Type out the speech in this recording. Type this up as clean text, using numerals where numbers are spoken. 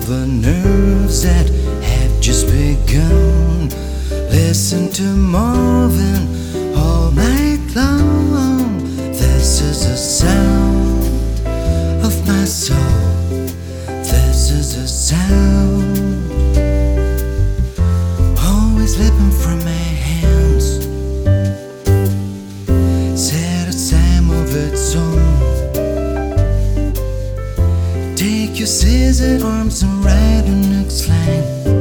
the nerves that have just begun. Listen to Marvin all night long. This is the sound of my soul. This is the sound always slipping from my hands. Set a time of its own. Take your scissored arms and write a next line.